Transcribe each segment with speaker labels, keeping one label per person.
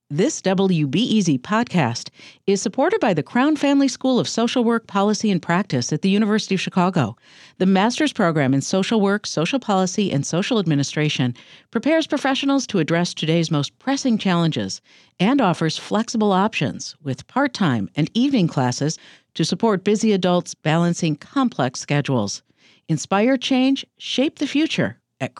Speaker 1: This WBEZ podcast is supported by the Crown Family School of Social Work, Policy, and Practice at the University of Chicago. The master's program in social work, social policy, and social administration prepares professionals to address today's most pressing challenges and offers flexible options with part-time and evening classes to support busy adults balancing complex schedules. Inspire change, shape the future at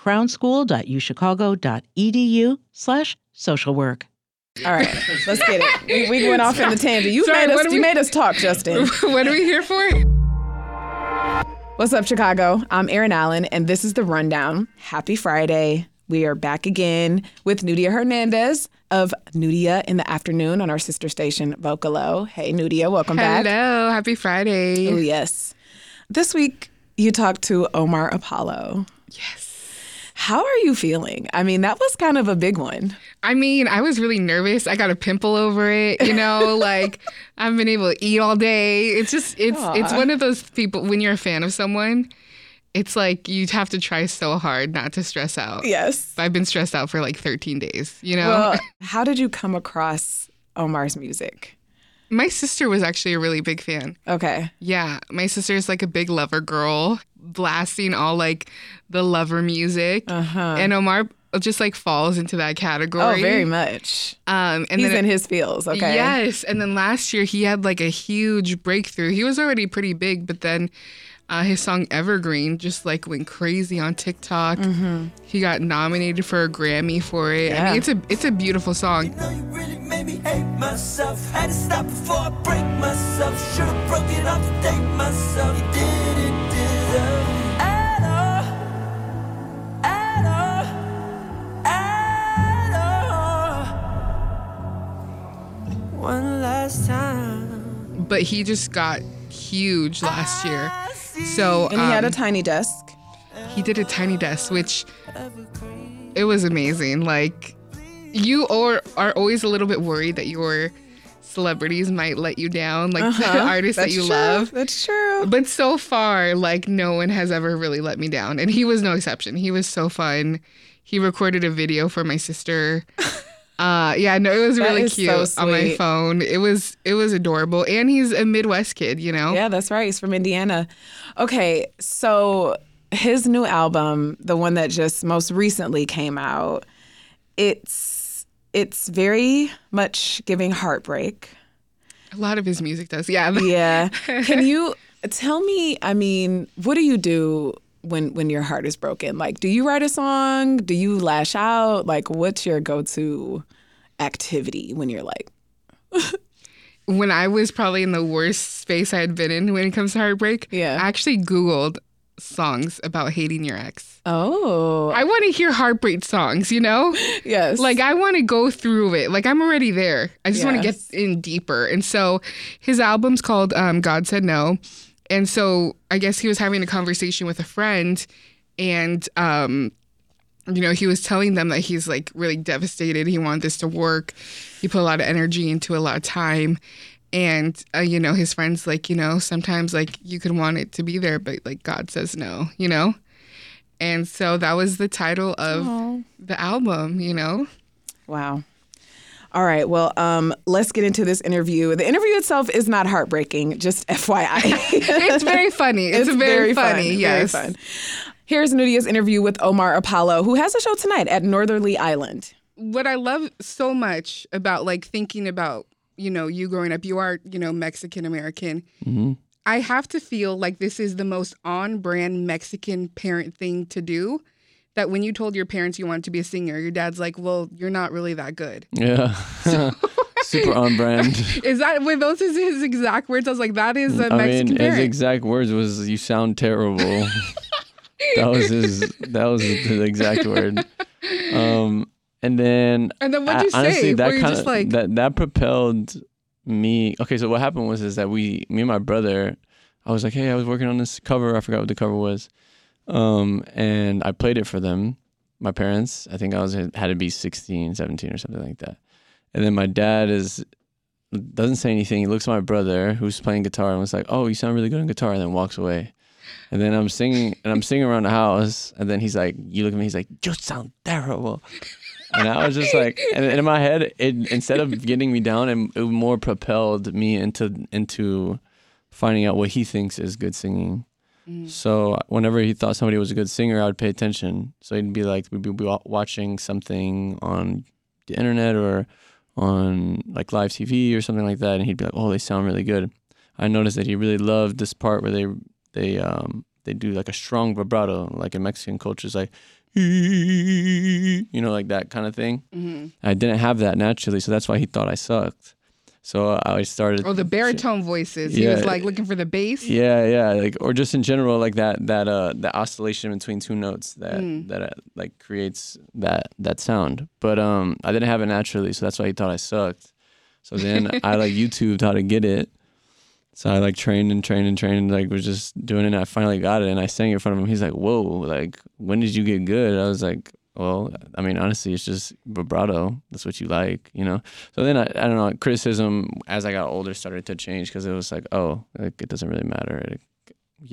Speaker 1: crownschool.uchicago.edu/socialwork.
Speaker 2: All right, let's get it. We went off in the tangent. You made us talk, Justin.
Speaker 3: What are we here for?
Speaker 2: What's up, Chicago? I'm Erin Allen, and this is The Rundown. Happy Friday. We are back again with Nudia Hernandez of Nudia in the Afternoon on our sister station, Vocalo. Hey, Nudia, welcome back.
Speaker 3: Hello, happy Friday.
Speaker 2: Oh, yes. This week, you talked to Omar Apollo.
Speaker 3: Yes.
Speaker 2: How are you feeling? I mean, that was kind of a big one.
Speaker 3: I mean, I was really nervous. I got a pimple over it, like I haven't been able to eat all day. It's one of those people, when you're a fan of someone, it's like you have to try so hard not to stress out.
Speaker 2: Yes.
Speaker 3: I've been stressed out for like 13 days,
Speaker 2: Well, how did you come across Omar's music?
Speaker 3: My sister was actually a really big fan.
Speaker 2: Okay.
Speaker 3: Yeah. My sister is like a big lover girl, blasting all like the lover music.
Speaker 2: Uh-huh.
Speaker 3: And Omar just like falls into that category.
Speaker 2: Oh, very much.
Speaker 3: And
Speaker 2: he's in his feels, okay?
Speaker 3: Yes. And then last year he had like a huge breakthrough. He was already pretty big, but then his song Evergreen just like went crazy on TikTok. Mm-hmm. He got nominated for a Grammy for it.
Speaker 2: Yeah.
Speaker 3: I mean, it's a beautiful song.
Speaker 4: You really made me hate myself. Had to stop before I break myself. Should've broke it off to thank myself. You didn't deserve it at all. At all. At all. One last time.
Speaker 3: But he just got huge last year. So
Speaker 2: And he had a tiny desk.
Speaker 3: He did a tiny desk, which it was amazing. Like, you are always a little bit worried that your celebrities might let you down, like the artists that you love.
Speaker 2: That's true.
Speaker 3: But so far, like, no one has ever really let me down. And he was no exception. He was so fun. He recorded a video for my sister. It was really cute
Speaker 2: so
Speaker 3: on my
Speaker 2: sweet.
Speaker 3: phone. It was adorable. And he's a Midwest kid,
Speaker 2: Yeah, that's right. He's from Indiana. Okay, so his new album, the one that just most recently came out, it's very much giving heartbreak.
Speaker 3: A lot of his music does. Yeah.
Speaker 2: Yeah. Can you tell me, I mean, what do you do when your heart is broken? Like, do you write a song? Do you lash out? Like, what's your go-to activity when you're like...
Speaker 3: When I was probably in the worst space I had been in when it comes to heartbreak, I actually Googled songs about hating your ex.
Speaker 2: Oh.
Speaker 3: I want to hear heartbreak songs,
Speaker 2: Yes.
Speaker 3: Like, I want to go through it. Like, I'm already there. I just want to get in deeper. And so his album's called God Said No. And so I guess he was having a conversation with a friend, and he was telling them that he's like really devastated. He wanted this to work. He put a lot of energy into a lot of time. And, his friend's like, sometimes like you could want it to be there, but like God says no, And so that was the title of the album,
Speaker 2: Wow. All right. Well, let's get into this interview. The interview itself is not heartbreaking, just FYI.
Speaker 3: It's very funny. It's very funny. Yes.
Speaker 2: Very fun. Here's Nudia's interview with Omar Apollo, who has a show tonight at Northerly Island.
Speaker 3: What I love so much about like thinking about, you growing up, you are, Mexican American.
Speaker 5: Mm-hmm.
Speaker 3: I have to feel like this is the most on-brand Mexican parent thing to do. That when you told your parents you wanted to be a singer, your dad's like, well, you're not really that good.
Speaker 5: Yeah. Super on brand.
Speaker 3: Were those his exact words? I was like, that is a Mexican parent.
Speaker 5: His exact words was, you sound terrible. That was the exact word. And then
Speaker 3: what'd you say?
Speaker 5: Honestly, that
Speaker 3: Were you
Speaker 5: kind
Speaker 3: just
Speaker 5: of
Speaker 3: like...
Speaker 5: that propelled me. Okay, so what happened was that me and my brother, I was like, hey, I was working on this cover. I forgot what the cover was. And I played it for them, my parents. I think had to be 16, 17 or something like that. And then my dad doesn't say anything. He looks at my brother who's playing guitar and was like, oh, you sound really good on guitar, and then walks away. And then I'm singing around the house, and then he's like, you look at me, he's like, you sound terrible. And I was just like, and in my head, it instead of getting me down, it more propelled me into finding out what he thinks is good singing. So whenever he thought somebody was a good singer, I would pay attention. So he'd be like, we'd be watching something on the internet or on like live TV or something like that, and he'd be like, oh, they sound really good. I noticed that he really loved this part where they do like a strong vibrato, like in Mexican culture, it's like, like that kind of thing. I didn't have that naturally, so that's why he thought I sucked. So I started.
Speaker 3: Oh, the baritone voices. He was like looking for the bass.
Speaker 5: Yeah, like, or just in general, like that oscillation between two notes that like creates that sound. But I didn't have it naturally, so that's why he thought I sucked. So then I like YouTubed how to get it. So I like trained, like was just doing it, and I finally got it, and I sang it in front of him. He's like, whoa, like, when did you get good? I was like, well, I mean, honestly, it's just vibrato. That's what you like, So then I don't know, criticism as I got older started to change because it was like, oh, like, it doesn't really matter, He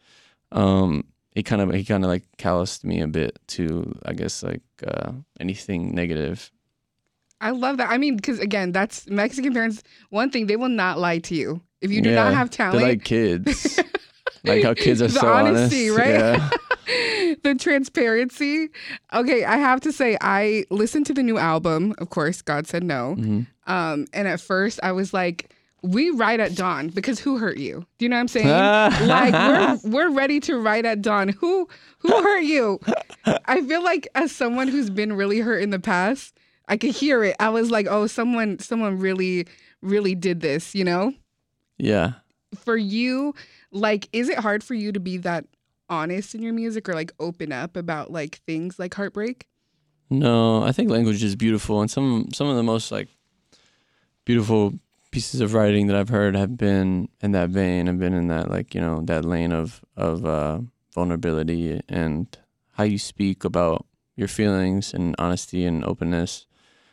Speaker 5: kind of like calloused me a bit to, I guess, like anything negative.
Speaker 3: I love that. I mean, because again, that's Mexican parents. One thing, they will not lie to you. If you do not have talent,
Speaker 5: they're like kids. Like how kids are
Speaker 3: the
Speaker 5: so
Speaker 3: honesty,
Speaker 5: honest.
Speaker 3: right?
Speaker 5: Yeah.
Speaker 3: The transparency. Okay, I have to say, I listened to the new album, of course, God Said No. And at first I was like, we write at dawn because who hurt you? Do you know what I'm saying? Like we're ready to write at dawn. Who hurt you? I feel like as someone who's been really hurt in the past, I could hear it. I was like, oh, someone really, really did this,
Speaker 5: Yeah.
Speaker 3: For you, like, is it hard for you to be that honest in your music or like open up about like things like heartbreak?
Speaker 5: No, I think language is beautiful, and some of the most like beautiful pieces of writing that I've heard have been in that vein, have been in that like that lane of vulnerability and how you speak about your feelings and honesty and openness.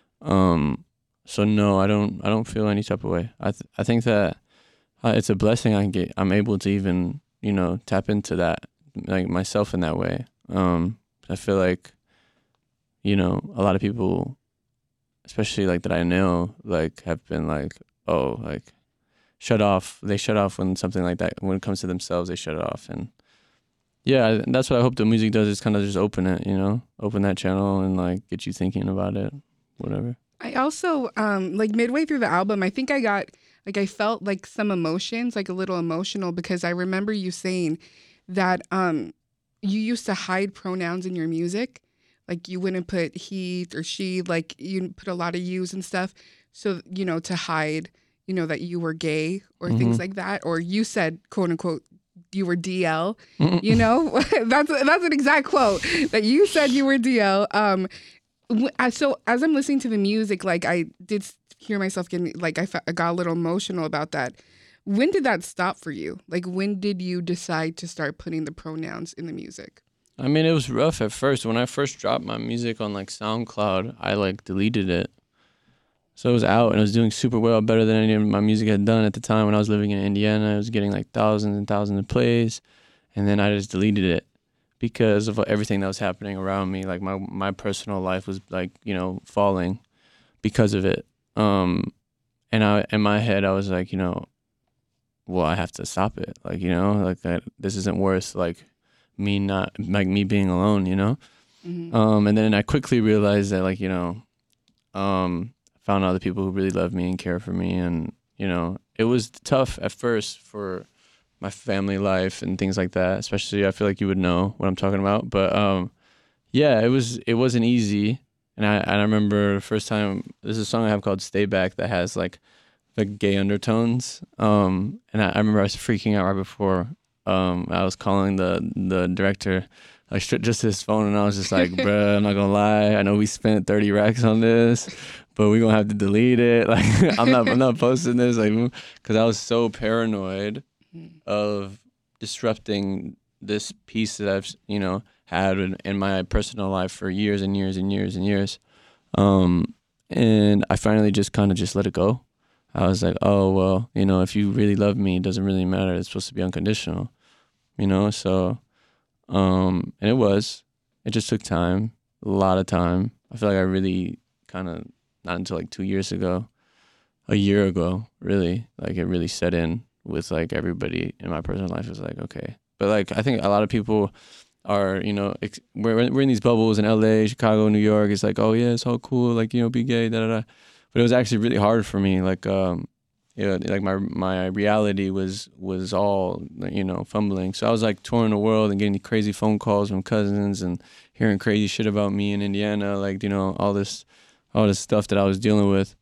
Speaker 5: So no, I don't feel any type of way. I think that it's a blessing I'm able to even tap into that, like myself in that way. I feel like a lot of people, especially like that I know, like have been like, oh, like shut off. They shut off when something like that, when it comes to themselves, they shut it off. And yeah, that's what I hope the music does, is kind of just open it, open that channel and like get you thinking about it, whatever.
Speaker 3: I also, like midway through the album, I think I felt like some emotions, like a little emotional, because I remember you saying that you used to hide pronouns in your music. Like you wouldn't put he or she, like you put a lot of yous and stuff. So, to hide, that you were gay or things like that. Or you said, quote unquote, you were DL, that's an exact quote, that you said you were DL. So as I'm listening to the music, like I did hear myself getting, like I got a little emotional about that. When did that stop for you? Like when did you decide to start putting the pronouns in the music?
Speaker 5: I mean, it was rough at first. When I first dropped my music on like SoundCloud, I like deleted it. So it was out and it was doing super well, better than any of my music had done at the time. When I was living in Indiana, I was getting like thousands and thousands of plays. And then I just deleted it because of everything that was happening around me. Like my personal life was like, falling because of it. And in my head, I was like, well, I have to stop it. Like, this isn't worth like me being alone, And then I quickly realized that like, found other people who really love me and care for me. And, it was tough at first for my family life and things like that. Especially, I feel like you would know what I'm talking about. But yeah, it wasn't easy. And I remember the first time, there's a song I have called Stay Back that has like the gay undertones. And I remember I was freaking out right before I was calling the director, like just his phone, and I was just like, bruh, I'm not gonna lie, I know we spent 30 racks on this, but we're gonna have to delete it. Like I'm not posting this, like, because I was so paranoid of disrupting this piece that I've had in my personal life for years and years and years and years. And I finally just kind of just let it go. I was like, oh, well, if you really love me, it doesn't really matter. It's supposed to be unconditional, so, and it just took time, a lot of time. I feel like I really kind of, not until like 2 years ago, a year ago, really, like it really set in with like everybody in my personal life. Is like, okay. But like, I think a lot of people are, you know, we're in these bubbles in LA, Chicago, New York. It's like, oh yeah, it's all cool. Like, you know, be gay, da da da. But it was actually really hard for me. Like, yeah, like my reality was all, you know, fumbling. So I was like touring the world and getting crazy phone calls from cousins and hearing crazy shit about me in Indiana, like, you know, all this stuff that I was dealing with,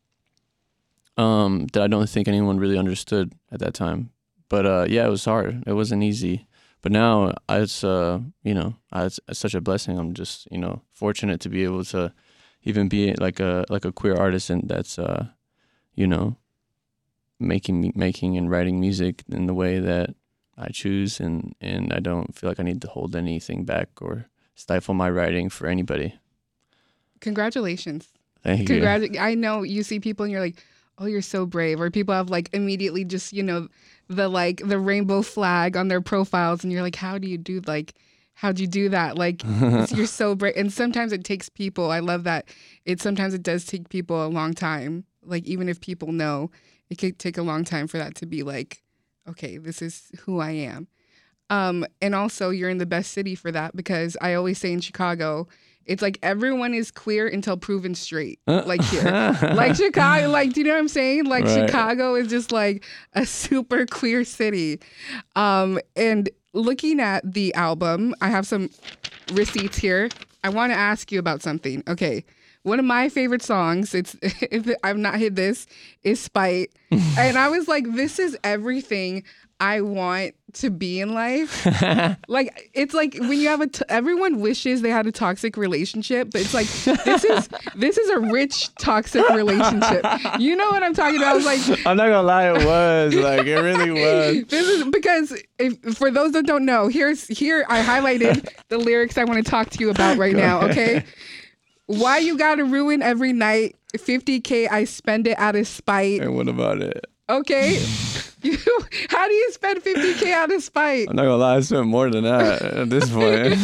Speaker 5: that I don't think anyone really understood at that time. But yeah, it was hard. It wasn't easy. But now it's you know, it's such a blessing. I'm just, you know, fortunate to be able to even be like a queer artist, and that's you know, making and writing music in the way that I choose, and I don't feel like I need to hold anything back or stifle my writing for anybody.
Speaker 3: Congratulations.
Speaker 5: Thank you.
Speaker 3: I know you see people and you're like, oh, you're so brave. Or people have like immediately just, you know, the rainbow flag on their profiles, and you're like, how'd you do that? Like, you're so brave. And sometimes it takes people. I love that. Sometimes it does take people a long time. Like, even if people know, it could take a long time for that to be like, okay, this is who I am. And also, you're in the best city for that, because I always say in Chicago, it's like everyone is queer until proven straight. Like here, like Chicago, like, do you know what I'm saying? Like, right. Chicago is just like a super queer city. And looking at the album, I have some receipts here. I want to ask you about something. Okay. One of my favorite songs, I've not hit this, is Spite. And I was like, this is everything I want to be in life. Like, it's like when you have everyone wishes they had a toxic relationship, but it's like, this is a rich toxic relationship. You know what I'm talking about? I was like,
Speaker 5: I'm not gonna lie, it was like, it really was.
Speaker 3: This is because for those that don't know, here I highlighted the lyrics I want to talk to you about right now. Okay. Why you gotta ruin every night? 50K, I spend it out of spite.
Speaker 5: And what about it?
Speaker 3: Okay. How do you spend 50K out of spite?
Speaker 5: I'm not gonna lie, I spent more than that at this point.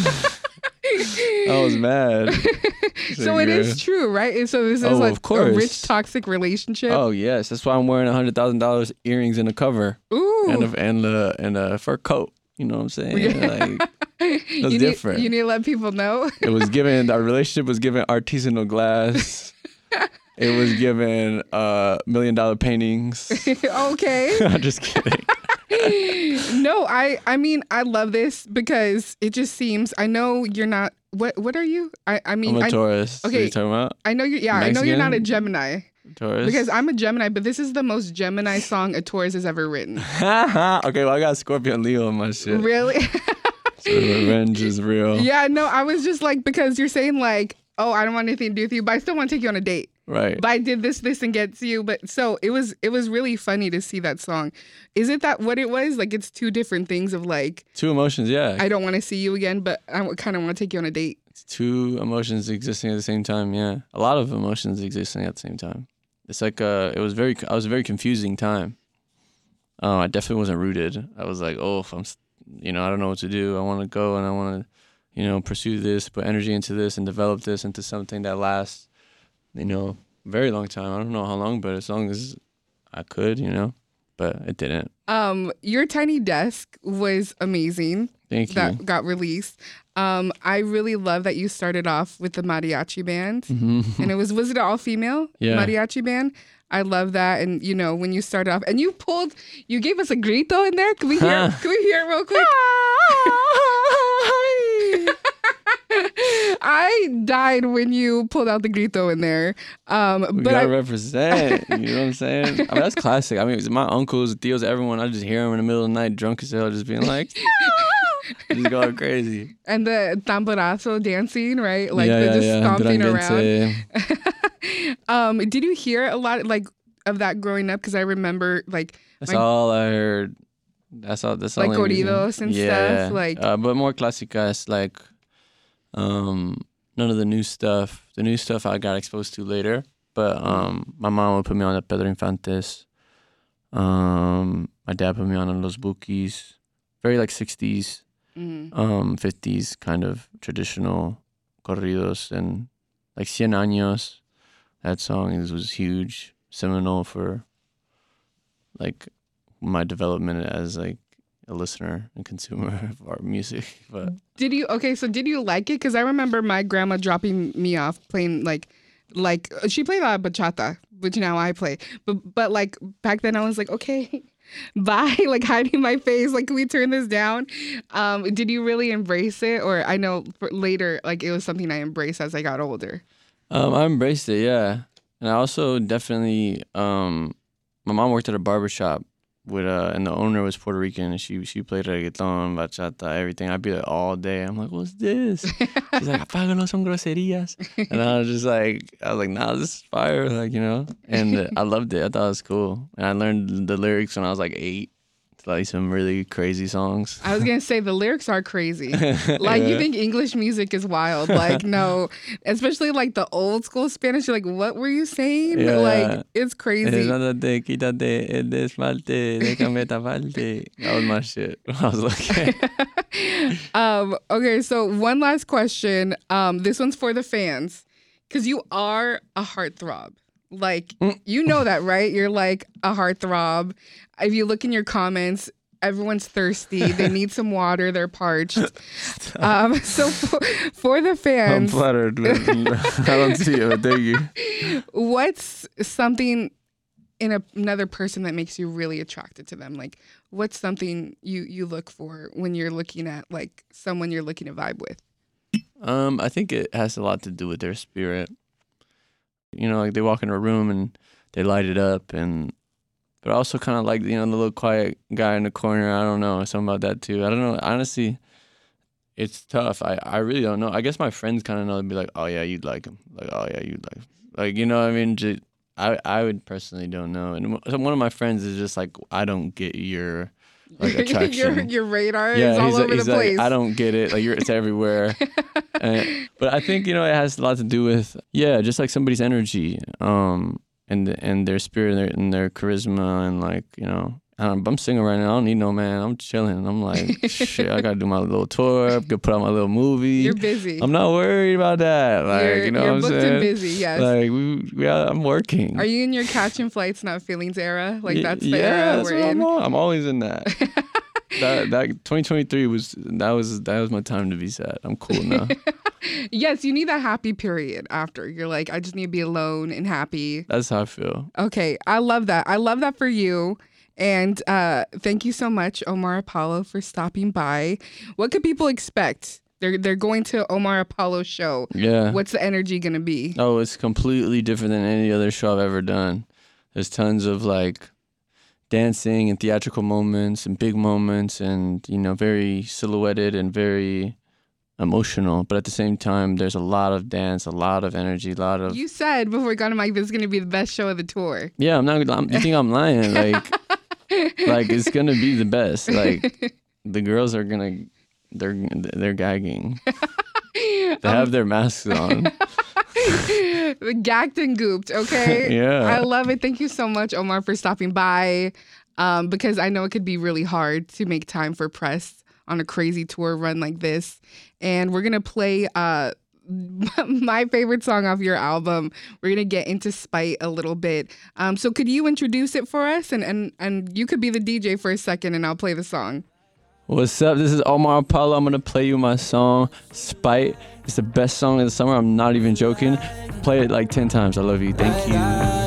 Speaker 5: I was mad.
Speaker 3: So it is true, right? And so this is like a rich toxic relationship.
Speaker 5: Oh yes, that's why I'm wearing $100,000 earrings in the cover.
Speaker 3: Ooh.
Speaker 5: And a fur coat. You know what I'm saying? Like, that's different.
Speaker 3: You need to let people know.
Speaker 5: Our relationship was given artisanal glass. It was given $1 million paintings.
Speaker 3: Okay.
Speaker 5: I'm just kidding.
Speaker 3: No, I mean, I love this because it just seems, I know you're not, what are you? I mean,
Speaker 5: I'm a Taurus.
Speaker 3: Okay.
Speaker 5: What are you talking about?
Speaker 3: I know I know you're not a Gemini.
Speaker 5: Taurus?
Speaker 3: Because I'm a Gemini, but this is the most Gemini song a Taurus has ever written.
Speaker 5: Okay, well, I got Scorpio and Leo in my shit.
Speaker 3: Really?
Speaker 5: So revenge is real.
Speaker 3: Yeah, no, I was just like, because you're saying like, oh, I don't want anything to do with you, but I still want to take you on a date.
Speaker 5: Right.
Speaker 3: But I did this and get to you. But so it was really funny to see that song. Is it that what it was? Like, it's two different things of like,
Speaker 5: two emotions, yeah.
Speaker 3: I don't want to see you again, but I kind of want to take you on a date.
Speaker 5: It's two emotions existing at the same time, yeah. A lot of emotions existing at the same time. It's like I was a very confusing time. I definitely wasn't rooted. I was like, oh, if I don't know what to do. I want to go and I want to, pursue this, put energy into this and develop this into something that lasts, a very long time. I don't know how long, but as long as I could, but it didn't.
Speaker 3: Your Tiny Desk was amazing.
Speaker 5: Thank you.
Speaker 3: That got released. I really love that you started off with the mariachi band. Mm-hmm. And was it all female mariachi band? I love that. And when you started off and you gave us a grito in there. Can we hear it real quick? I died when you pulled out the grito in there.
Speaker 5: We gotta represent. You know what I'm saying? I mean, that's classic. I mean, my uncles, tios, everyone. I just hear them in the middle of the night, drunk as hell, just being like, just going crazy.
Speaker 3: And the tamborazo dancing, right? Like just stomping around. Did you hear a lot of that growing up? Because I remember
Speaker 5: that's all I heard. That's all. That's
Speaker 3: like
Speaker 5: all
Speaker 3: corridos and stuff.
Speaker 5: But more clásicas, like none of the new stuff. The new stuff I got exposed to later. But my mom would put me on the Pedro Infantes. My dad put me on Los Bukis. Very 60s, 50s kind of traditional corridos, and like Cien Años. That song was huge, seminal for like my development as like a listener and consumer of our music. But
Speaker 3: did you like it? Because I remember my grandma dropping me off playing like she played bachata, which now I play. But like back then I was like, okay, bye, like hiding my face, like, can we turn this down? Did you really embrace it? Or I know for later, like it was something I embraced as I got older.
Speaker 5: I embraced it, yeah. And I also definitely, my mom worked at a barbershop with, and the owner was Puerto Rican, and she played reggaeton, bachata, everything. I'd be there all day. I'm like, what's this? She's like, apágalo, son groserías. And I was like, nah, this is fire, like, you know? And I loved it. I thought it was cool. And I learned the lyrics when I was like 8. It's like some really crazy songs.
Speaker 3: I was going to say the lyrics are crazy. Like, you think English music is wild. Like, no, especially like the old school Spanish. You're like, what were you saying?
Speaker 5: Yeah.
Speaker 3: Like, it's crazy.
Speaker 5: Quítate, desfalte, déjame taparte. That was my shit when I was looking.
Speaker 3: Okay, so one last question. This one's for the fans. Because you are a heartthrob. Like, you know that, right? You're like a heartthrob. If you look in your comments, everyone's thirsty. They need some water. They're parched. So for the fans,
Speaker 5: I'm flattered. I don't see it, but thank you.
Speaker 3: What's something in another person that makes you really attracted to them? Like, what's something you look for when you're looking at like someone you're looking to vibe with?
Speaker 5: I think it has a lot to do with their spirit. You know, like they walk in a room and they light it up, but also kind of like, you know, the little quiet guy in the corner. I don't know, something about that too. I don't know. Honestly, it's tough. I really don't know. I guess my friends kind of know. They'd be like, oh yeah, you'd like him. Like, oh yeah, you'd like him. Like, you know what I mean? I would personally don't know. And one of my friends is just like, I don't get your like attraction.
Speaker 3: your radar is all over the place.
Speaker 5: Like, I don't get it. Like it's everywhere. But I think, you know, it has a lot to do with, just like somebody's energy, and their spirit and their charisma, and like, you know, I'm single right now. I don't need no man. I'm chilling. I'm like, shit, I gotta do my little tour. I gotta put out my little movie.
Speaker 3: You're busy.
Speaker 5: I'm not worried about that. Like, you know
Speaker 3: you're
Speaker 5: what I'm
Speaker 3: booked
Speaker 5: saying?
Speaker 3: and busy. Yes.
Speaker 5: Like I'm working.
Speaker 3: Are you in your catching flights, not feelings era? Like that's the era we're in.
Speaker 5: I'm always in that. that 2023 was my time to be sad. I'm cool now.
Speaker 3: Yes, you need that happy period after. You're like, I just need to be alone and happy.
Speaker 5: That's how I feel.
Speaker 3: Okay, I love that. I love that for you. And thank you so much, Omar Apollo, for stopping by. What could people expect? They're going to Omar Apollo's show.
Speaker 5: Yeah.
Speaker 3: What's the energy going to be?
Speaker 5: Oh, it's completely different than any other show I've ever done. There's tons of like dancing and theatrical moments and big moments, and, you know, very silhouetted and very emotional. But at the same time, there's a lot of dance, a lot of energy, a lot of...
Speaker 3: You said before we got on mic, this is going to be the best show of the tour.
Speaker 5: Yeah, you think I'm lying? Like it's going to be the best. Like the girls are going to... They're gagging. They have their masks on.
Speaker 3: Gagged and gooped, okay?
Speaker 5: Yeah.
Speaker 3: I love it. Thank you so much, Omar, for stopping by. Because I know it could be really hard to make time for press on a crazy tour run like this. And we're going to play my favorite song off your album. We're going to get into Spite a little bit. So could you introduce it for us? And you could be the DJ for a second, and I'll play the song.
Speaker 5: What's up? This is Omar Apollo. I'm going to play you my song, Spite. It's the best song of the summer. I'm not even joking. Play it like 10 times. I love you. Thank you.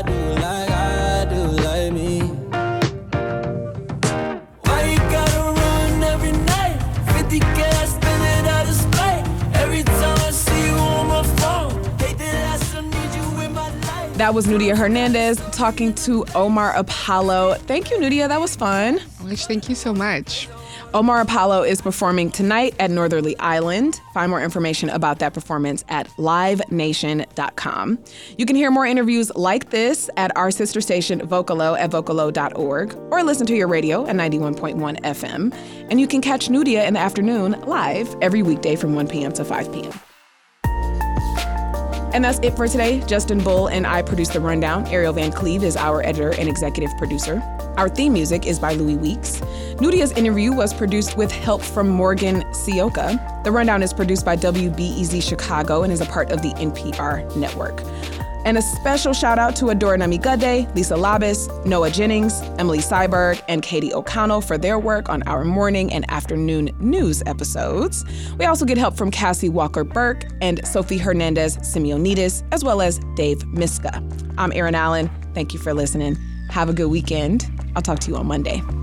Speaker 2: That was Nudia Hernandez talking to Omar Apollo. Thank you, Nudia. That was fun.
Speaker 3: Thank you so much.
Speaker 2: Omar Apollo is performing tonight at Northerly Island. Find more information about that performance at livenation.com. You can hear more interviews like this at our sister station Vocalo at vocalo.org, or listen to your radio at 91.1 FM. And you can catch Nudia in the afternoon live every weekday from 1 p.m. to 5 p.m. And that's it for today. Justin Bull and I produce The Rundown. Ariel Van Cleve is our editor and executive producer. Our theme music is by Louis Weeks. Nudia's interview was produced with help from Morgan Sioka. The Rundown is produced by WBEZ Chicago and is a part of the NPR network. And a special shout out to Adora Namigade, Lisa Labis, Noah Jennings, Emily Seiberg, and Katie O'Connell for their work on our morning and afternoon news episodes. We also get help from Cassie Walker-Burke and Sophie Hernandez-Simeonidis, as well as Dave Miska. I'm Erin Allen. Thank you for listening. Have a good weekend. I'll talk to you on Monday.